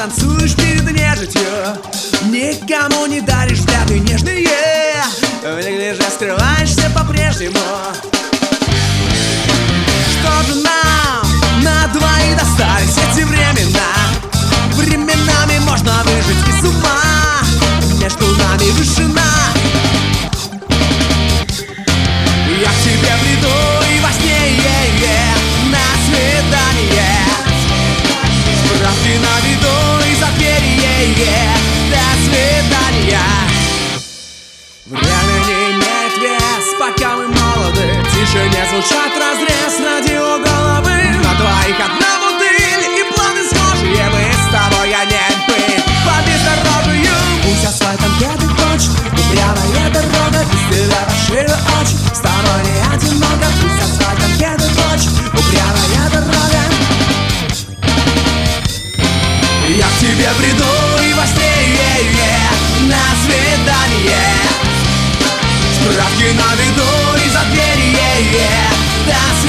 танцуешь перед нежитью, никому не даришь взгляды нежные, в них лишь скрываешься по-прежнему. Что же нам на двоих достались эти времена? Временами можно выжить из ума, между нами вышина. Я к тебе приду и во сне, на свидание. Справки на виду и за двери, до свидания. Время не имеет вес, пока мы молоды. В тишине звучат разрез радиоголовы. На двоих одна бутыль и планы схожие. Мы с тобой, я не пыль по бездорожью. Пусть асфальтом едет ночь, упрямая дорога, без тебя расширю очи. С тобой не одиноко. Пусть асфальтом едет ночь, упрямая дорога. Я к тебе приду и во сне, на свидание. Справки на виду и за двери, до свидания.